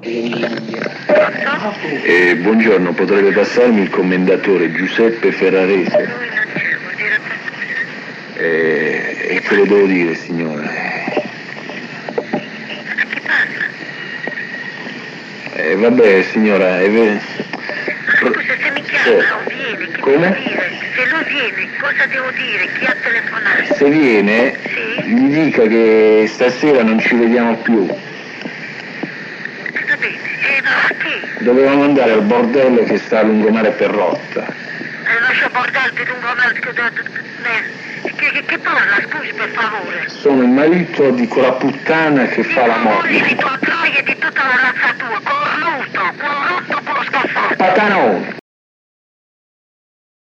Buongiorno, potrebbe passarmi il commendatore Giuseppe Ferrarese? E che le devo dire, signora? Vabbè, signora, Scusa, se mi chiama non viene, che come? devo dire? Se lui viene, cosa devo dire? Chi ha telefonato? Se viene, Sì? gli dica che stasera non ci vediamo più. Va bene, ma a che? Dovevamo andare al bordello che sta a Lungomare per Rotta. Lascia bordello di lungomare, che parla, scusi per favore. Sono il marito di quella puttana che fa la morte. Di tua troia e di tutta la razza tua, cornuto, corrotto, scaffato. Patanone!